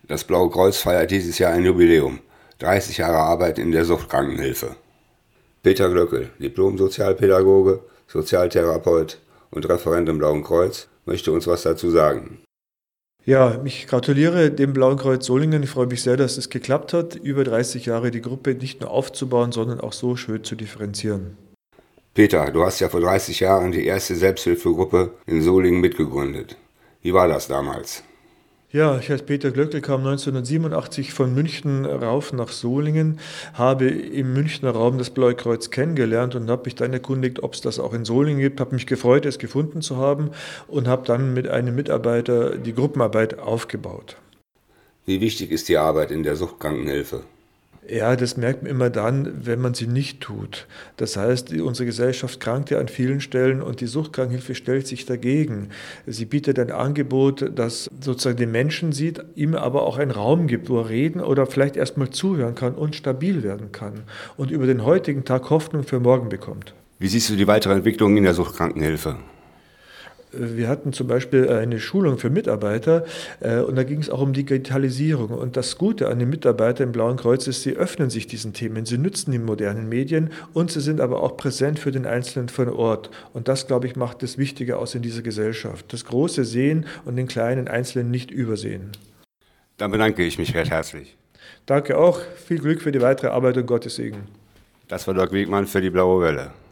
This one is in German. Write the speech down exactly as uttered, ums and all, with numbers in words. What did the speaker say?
Das Blaue Kreuz feiert dieses Jahr ein Jubiläum. dreißig Jahre Arbeit in der Suchtkrankenhilfe. Peter Glöckel, Diplom-Sozialpädagoge, Sozialtherapeut und Referent im Blauen Kreuz, möchte uns was dazu sagen. Ja, ich gratuliere dem Blauen Kreuz Solingen. Ich freue mich sehr, dass es geklappt hat, über dreißig Jahre die Gruppe nicht nur aufzubauen, sondern auch so schön zu differenzieren. Peter, du hast ja vor dreißig Jahren die erste Selbsthilfegruppe in Solingen mitgegründet. Wie war das damals? Ja, ich als Peter Glöckel kam neunzehnhundertsiebenundachtzig von München rauf nach Solingen, habe im Münchner Raum das Blaue Kreuz kennengelernt und habe mich dann erkundigt, ob es das auch in Solingen gibt. Habe mich gefreut, es gefunden zu haben und habe dann mit einem Mitarbeiter die Gruppenarbeit aufgebaut. Wie wichtig ist die Arbeit in der Suchtkrankenhilfe? Ja, das merkt man immer dann, wenn man sie nicht tut. Das heißt, die- unsere Gesellschaft krankt ja an vielen Stellen und die Suchtkrankenhilfe stellt sich dagegen. Sie bietet ein Angebot, das sozusagen den Menschen sieht, ihm aber auch einen Raum gibt, wo er reden oder vielleicht erstmal zuhören kann und stabil werden kann und über den heutigen Tag Hoffnung für morgen bekommt. Wie siehst du die weitere Entwicklung in der Suchtkrankenhilfe? Wir hatten zum Beispiel eine Schulung für Mitarbeiter äh, und da ging es auch um Digitalisierung. Und das Gute an den Mitarbeitern im Blauen Kreuz ist, sie öffnen sich diesen Themen, sie nützen die modernen Medien und sie sind aber auch präsent für den Einzelnen vor Ort. Und das, glaube ich, macht das Wichtige aus in dieser Gesellschaft. Das Große sehen und den kleinen Einzelnen nicht übersehen. Dann bedanke ich mich recht herzlich. Danke auch, viel Glück für die weitere Arbeit und Gottes Segen. Das war Dirk Wegmann für die Blaue Welle.